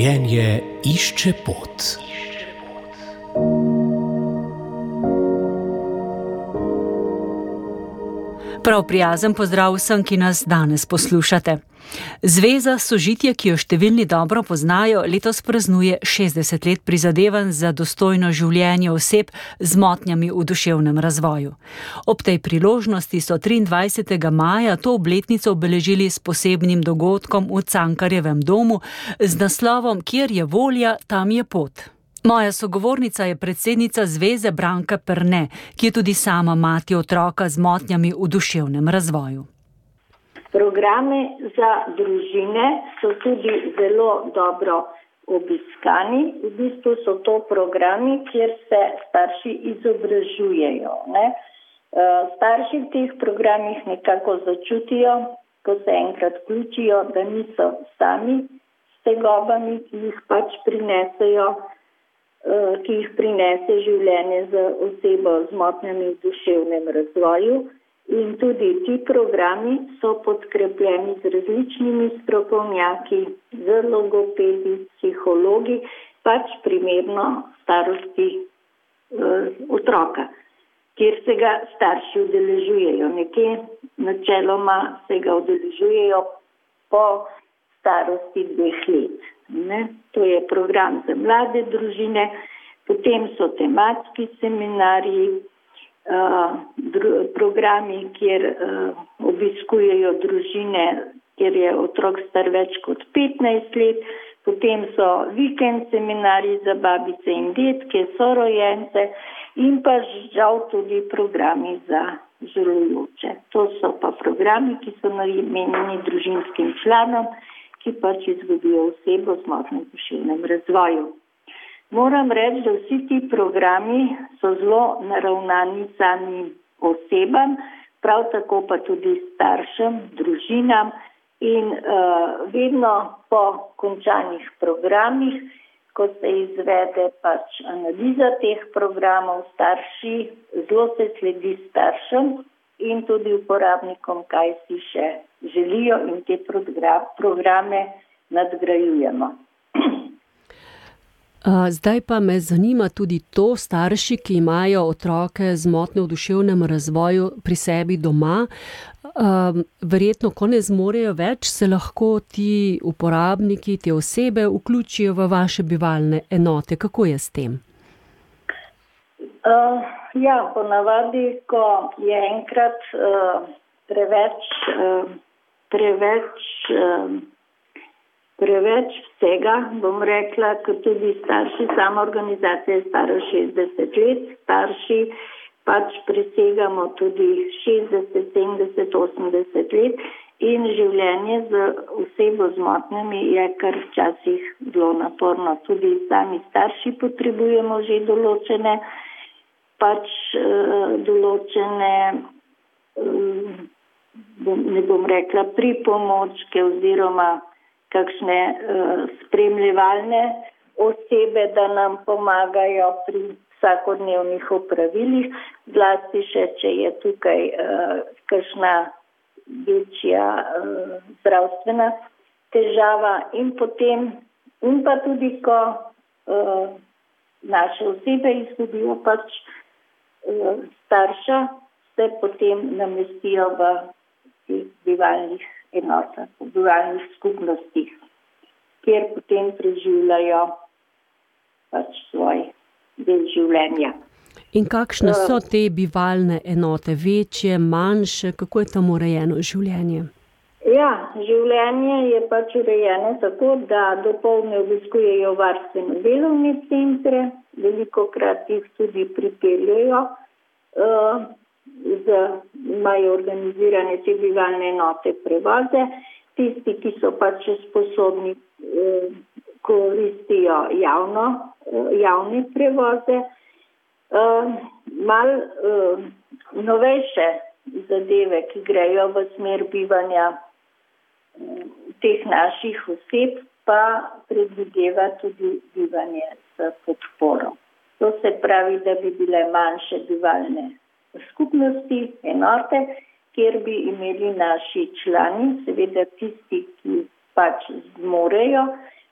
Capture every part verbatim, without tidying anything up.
Življenje išče pot. Prav prijazen pozdrav vsem, ki nas danes poslušate. Zveza Sožitje, ki jo številni dobro poznajo, letos praznuje šestdeset let prizadevanj za dostojno življenje oseb z motnjami v duševnem razvoju. Ob tej priložnosti so triindvajsetega maja to obletnico obeležili s posebnim dogodkom v Cankarjevem domu z naslovom Kjer je volja, tam je pot. Moja sogovornica je predsednica zveze Branka Perne, ki je tudi sama mati otroka z motnjami v duševnem razvoju. Programe za družine so tudi zelo dobro obiskani. V bistvu so to programi, kjer se starši izobražujejo. Ne? Starši v teh programih nekako začutijo, ko se enkrat vključijo, da niso sami s tegobami, ki jih pač prinesejo, ki jih prinese življenje z osebo z motnjami v duševnem razvoju. In tudi ti programi so podkrepljeni z različnimi strokovnjaki, z logopedi, psihologi, pač primerno starosti eh, otroka, kjer se ga starši udeležujejo. Nekje načeloma se ga udeležujejo po starosti dveh let. Ne? To je program za mlade družine, potem so tematski seminarji, uh, dru, programi, kjer uh, obiskujejo družine, kjer je otrok star več kot petnajst let, potem so vikend seminarji za babice in dedke, sorojence in pa žal tudi programi za žalujoče. To so pa programi, ki so namenjeni družinskim članom, ki pač izgubijo osebo z motnjo v duševnem razvoju. Moram reči, da vsi ti programi so zelo naravnani samim osebam, prav tako pa tudi staršem, družinam in uh, vedno po končanih programih, ko se izvede pač analiza teh programov, starši, zelo se sledi staršem in tudi uporabnikom, kaj si še želijo in te programe nadgrajujemo. Zdaj pa me zanima tudi to, starši, ki imajo otroke z motnjo v duševnem razvoju pri sebi doma, verjetno, ko ne zmorejo več, se lahko ti uporabniki, te osebe vključijo v vaše bivalne enote. Kako je s tem? Uh, ja, ponavadi, ko je enkrat uh, preveč, uh, preveč, uh, preveč vsega, bom rekla, ker tudi starši, sama organizacija je stara šestdeset let, starši pač presegamo tudi šestdeset, sedemdeset, osemdeset let in življenje z osebo z motnjami je kar včasih zelo naporno. Tudi sami starši potrebujemo že določene pač uh, določene, uh, ne bom rekla, pripomočke oziroma kakšne uh, spremljevalne osebe, da nam pomagajo pri vsakodnevnih opravilih, zlasti še, če je tukaj uh, kakšna večja uh, zdravstvena težava in potem, in pa tudi, ko uh, naše osebe izgubijo pač starša, se potem namestijo v teh bivalnih enotah, v bivalnih skupnostih, kjer potem preživljajo pač svoj del življenja. In kakšne so te bivalne enote? Večje, manjše? Kako je tam urejeno življenje? Ja, življenje je pač urejeno tako, da dopoldne obiskujejo varstveno delovne centre, velikokrat jih tudi pripeljejo, uh, z, imajo organizirane te bivalne enote prevoze. Tisti, ki so pač sposobni, uh, koristijo javno, uh, javne prevoze. Uh, mal uh, novejše zadeve, ki grejo v smer bivanja teh naših oseb, pa predvideva tudi bivanje s podporo. To se pravi, da bi bile manjše bivalne skupnosti, enote, kjer bi imeli naši člani, seveda tisti, ki pač zmorejo,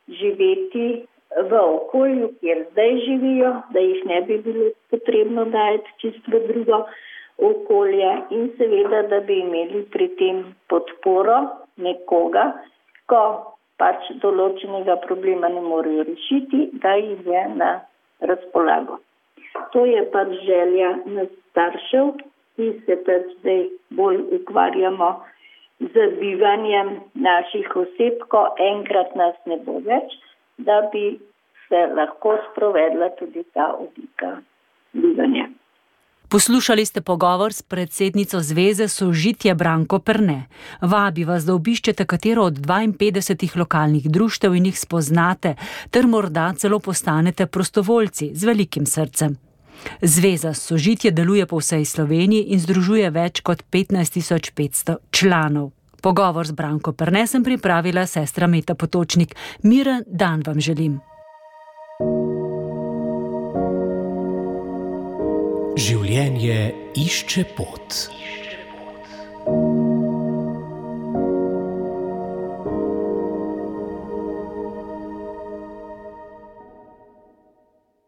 živeti v okolju, kjer zdaj živijo, da jih ne bi bilo potrebno dajati čisto v drugo okolje in seveda, da bi imeli pri tem podporo nekoga, ko pač določenega problema ne morejo rešiti, da jih je na razpolago. To je pač želja nas staršev, ki se pač zdaj bolj ukvarjamo z bivanjem naših oseb, ko enkrat nas ne bo več, da bi se lahko sprovedla tudi ta oblika bivanja. Poslušali ste pogovor s predsednico Zveze Sožitje Branko Perne. Vabi vas, da obiščete katero od dvainpetdesetih lokalnih društev in jih spoznate, ter morda celo postanete prostovoljci z velikim srcem. Zveza Sožitje deluje po vsej Sloveniji in združuje več kot petnajst tisoč petsto članov. Pogovor z Branko Perne sem pripravila sestra Meta Potočnik. Miren dan vam želim. Življenje išče pot.